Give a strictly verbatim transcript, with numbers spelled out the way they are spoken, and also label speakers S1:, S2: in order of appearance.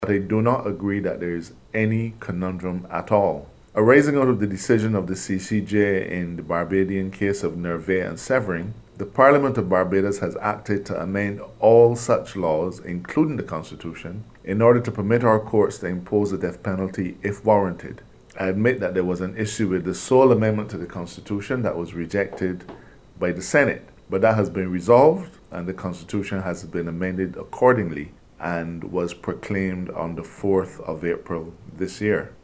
S1: but I do not agree that there is any conundrum at all. Arising out of the decision of the C C J in the Barbadian case of Nervé and Séverin, the Parliament of Barbados has acted to amend all such laws, including the Constitution, in order to permit our courts to impose the death penalty if warranted. I admit that there was an issue with the sole amendment to the Constitution that was rejected by the Senate, but that has been resolved and the Constitution has been amended accordingly and was proclaimed on the fourth of April this year.